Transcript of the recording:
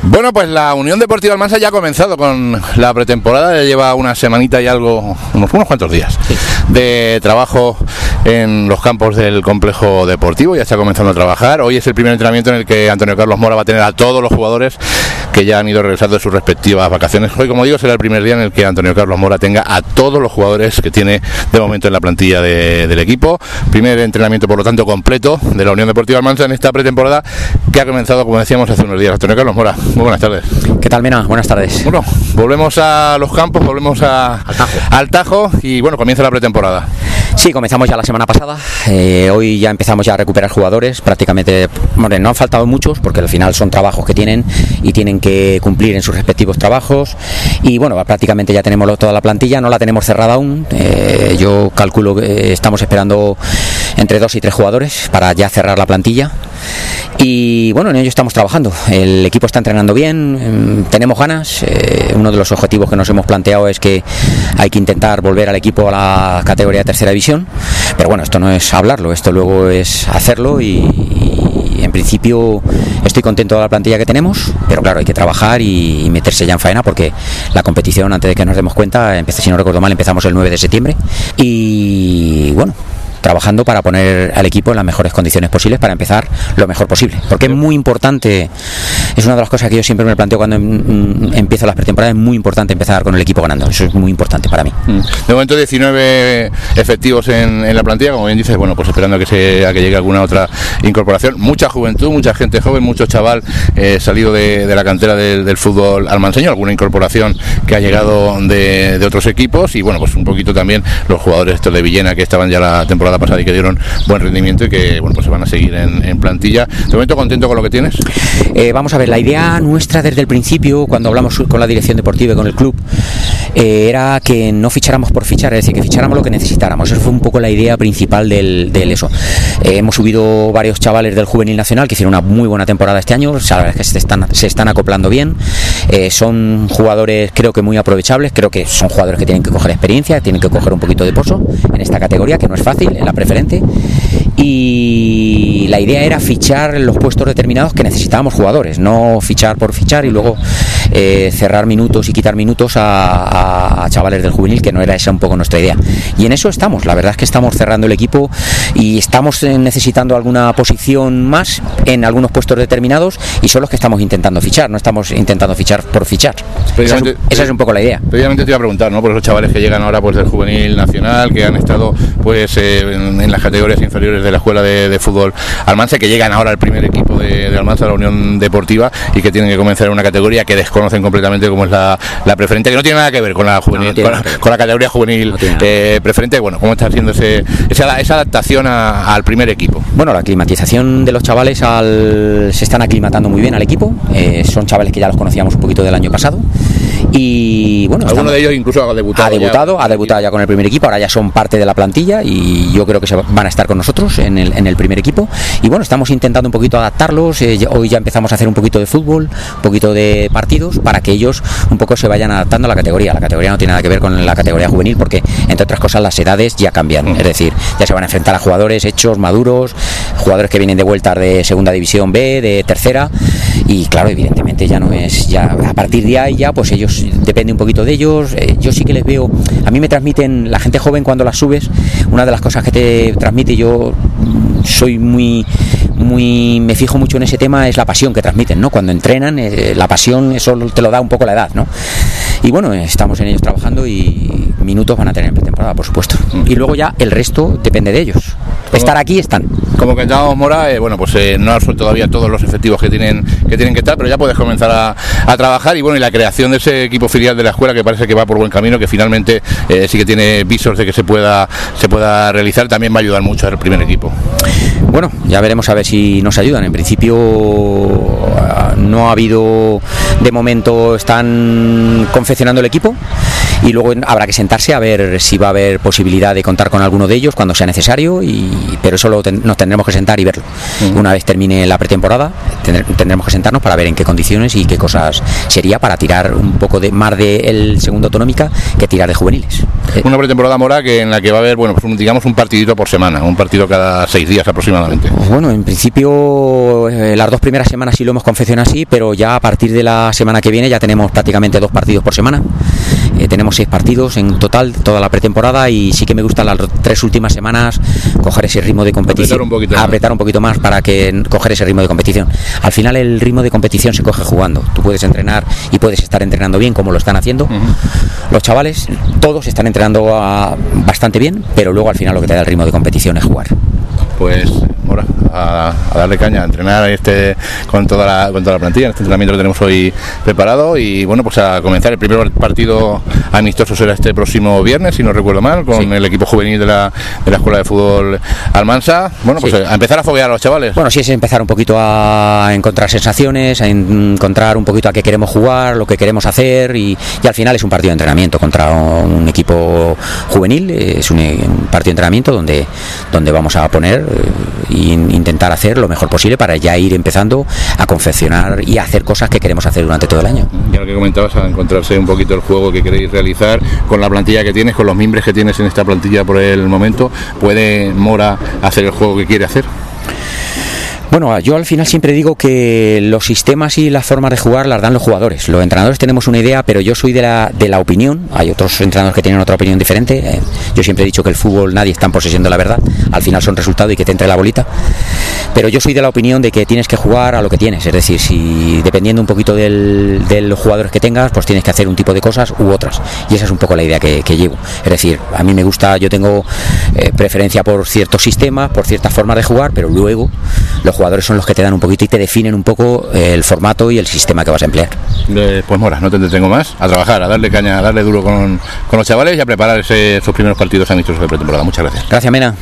Bueno, pues la Unión Deportiva Almansa ya ha comenzado con la pretemporada, ya lleva una semanita y algo, unos cuantos días de trabajo en los campos del complejo deportivo, ya está comenzando a trabajar. Hoy es el primer entrenamiento en el que Antonio Carlos Mora va a tener a todos los jugadores que ya han ido regresando de sus respectivas vacaciones. Hoy, como digo, será el primer día en el que Antonio Carlos Mora tenga a todos los jugadores que tiene de momento en la plantilla del equipo. Primer entrenamiento, por lo tanto, completo de la Unión Deportiva Almansa en esta pretemporada que ha comenzado, como decíamos, hace unos días. Antonio Carlos Mora, muy buenas tardes. ¿Qué tal, Mena? Buenas tardes. Bueno, volvemos a los campos, volvemos al Tajo y bueno, comienza la pretemporada. Sí, comenzamos ya la semana pasada. Hoy ya empezamos ya a recuperar jugadores. Prácticamente, bueno, no han faltado muchos porque al final son trabajos que tienen y tienen que cumplir en sus respectivos trabajos. Y bueno, prácticamente ya tenemos toda la plantilla, no la tenemos cerrada aún. Yo calculo que estamos esperando entre 2 y 3 jugadores para ya cerrar la plantilla. Y bueno, en ello estamos trabajando. El equipo está entrenando bien, tenemos ganas. Uno de los objetivos que nos hemos planteado es que hay que intentar volver al equipo a la categoría de tercera división. Pero bueno, esto no es hablarlo, esto luego es hacerlo y en principio estoy contento de la plantilla que tenemos, pero claro, hay que trabajar y meterse ya en faena porque la competición, antes de que nos demos cuenta, si no recuerdo mal, empezamos el 9 de septiembre y bueno, trabajando para poner al equipo en las mejores condiciones posibles para empezar lo mejor posible, porque es muy importante, es una de las cosas que yo siempre me planteo cuando empiezo las pretemporadas, es muy importante empezar con el equipo ganando, eso es muy importante para mí. De momento 19 efectivos en la plantilla, como bien dices, bueno, pues esperando a que llegue alguna otra incorporación, mucha juventud, mucha gente joven, mucho chaval salido de la cantera del fútbol almanseño, alguna incorporación que ha llegado de otros equipos y bueno, pues un poquito también los jugadores estos de Villena que estaban ya la temporada pasada y que dieron buen rendimiento y que bueno, pues se van a seguir en plantilla. ¿De momento contento con lo que tienes? Vamos a ver, la idea nuestra desde el principio, cuando hablamos con la dirección deportiva y con el club, era que no ficháramos por fichar, es decir, que ficháramos lo que necesitáramos. Esa fue un poco la idea principal del eso. Hemos subido varios chavales del Juvenil Nacional que hicieron una muy buena temporada este año, o sea, la verdad es que se están acoplando bien. Son jugadores creo que muy aprovechables, creo que son jugadores que tienen que coger experiencia, tienen que coger un poquito de pozo en esta categoría, que no es fácil, en la preferente, y la idea era fichar los puestos determinados que necesitábamos jugadores, no fichar por fichar y luego cerrar minutos y quitar minutos a chavales del juvenil, que no era esa un poco nuestra idea. Y en eso estamos, la verdad es que estamos cerrando el equipo y estamos necesitando alguna posición más en algunos puestos determinados y son los que estamos intentando fichar, no estamos intentando fichar por fichar. Esa es un poco la idea. Previamente te iba a preguntar, ¿no? Por esos chavales que llegan ahora pues del Juvenil Nacional, que han estado pues en las categorías inferiores de la escuela de fútbol Almansa, que llegan ahora al primer equipo de Almansa, la Unión Deportiva, y que tienen que comenzar en una categoría que desconocen completamente como es la preferente, que no tiene nada que ver con la juvenil, con la categoría juvenil preferente. Bueno, ¿cómo está haciendo esa adaptación al primer equipo? Bueno, la aclimatización de los chavales se están aclimatando muy bien al equipo. Son chavales que ya los conocíamos un poquito del año pasado y bueno, alguno de ellos incluso ha debutado ya con el primer equipo, ahora ya son parte de la plantilla y yo creo que van a estar con nosotros en el primer equipo y bueno, estamos intentando un poquito adaptarlos. Hoy ya empezamos a hacer un poquito de fútbol, un poquito de partidos para que ellos un poco se vayan adaptando a la categoría. La categoría no tiene nada que ver con la categoría juvenil porque entre otras cosas las edades ya cambian, es decir, ya se van a enfrentar a jugadores hechos, maduros, jugadores que vienen de vueltas de segunda división B, de tercera y claro, evidentemente ya no es, ya a partir de ahí ya pues ellos, depende un poquito de ellos. Yo sí que les veo, a mí me transmiten, la gente joven cuando las subes, una de las cosas que te transmite, yo soy me fijo mucho en ese tema, es la pasión que transmiten, ¿no? Cuando entrenan, la pasión, eso te lo da un poco la edad, ¿no? Y bueno, estamos en ellos trabajando y minutos van a tener en pretemporada, por supuesto. Y luego ya el resto depende de ellos. Estar aquí están. Como comentábamos, Mora, bueno, pues no ha suelto todavía todos los efectivos que tienen que estar, pero ya puedes comenzar a trabajar y bueno, y la creación de ese equipo filial de la escuela que parece que va por buen camino, que finalmente sí que tiene visos de que se pueda realizar, también va a ayudar mucho al primer equipo. Bueno, ya veremos a ver si nos ayudan. En principio no ha habido, de momento están confeccionando el equipo y luego habrá que sentarse a ver si va a haber posibilidad de contar con alguno de ellos cuando sea necesario, pero eso nos tendremos que sentar y verlo. Una vez termine la pretemporada tendremos que sentarnos para ver en qué condiciones y qué cosas sería para tirar un poco más del segundo autonómica que tirar de juveniles. Una pretemporada, Mora, en la que va a haber, bueno, pues digamos un partidito por semana, un partido cada 6 días aproximadamente. Bueno, en principio las 2 primeras semanas sí lo hemos confeccionado así, pero ya a partir de la semana que viene ya tenemos prácticamente 2 partidos por semana. Tenemos 6 partidos en total toda la pretemporada, y sí que me gustan las 3 últimas semanas coger ese ritmo de competición, apretar un poquito más para coger ese ritmo de competición. Al final el ritmo de competición se coge jugando. Tú puedes entrenar y puedes estar entrenando bien, como lo están haciendo los chavales, todos están entrenando bastante bien, pero luego al final lo que te da el ritmo de competición es jugar. Pues Mora, a darle caña, a entrenar con toda la plantilla. Este entrenamiento lo tenemos hoy preparado, y bueno, pues a comenzar. El primer partido amistoso será este próximo viernes, si no recuerdo mal, con el equipo juvenil de la Escuela de Fútbol Almansa. Bueno, pues a empezar a foguear a los chavales. Bueno, sí, es empezar un poquito a encontrar sensaciones, a encontrar un poquito a qué queremos jugar, lo que queremos hacer, y al final es un partido de entrenamiento contra un equipo juvenil. Es un partido de entrenamiento donde vamos a poner e intentar hacer lo mejor posible para ya ir empezando a confeccionar y a hacer cosas que queremos hacer durante todo el año. Ya lo que comentabas, a encontrarse un poquito el juego que queréis realizar con la plantilla que tienes, con los mimbres que tienes en esta plantilla por el momento. ¿Puede Mora hacer el juego que quiere hacer? Bueno, yo al final siempre digo que los sistemas y las formas de jugar las dan los jugadores. Los entrenadores tenemos una idea, pero yo soy de la opinión. Hay otros entrenadores que tienen otra opinión diferente. Yo siempre he dicho que el fútbol nadie está en posesión de la verdad. Al final son resultados y que te entre la bolita. Pero yo soy de la opinión de que tienes que jugar a lo que tienes. Es decir, si dependiendo un poquito de los jugadores que tengas, pues tienes que hacer un tipo de cosas u otras. Y esa es un poco la idea que llevo. Es decir, a mí me gusta, yo tengo preferencia por ciertos sistemas, por ciertas formas de jugar, pero luego los jugadores son los que te dan un poquito y te definen un poco el formato y el sistema que vas a emplear. Pues Mora, no te entretengo más, a trabajar, a darle caña, a darle duro con los chavales y a preparar esos primeros partidos amistosos de pretemporada. Muchas gracias. Gracias, Mena.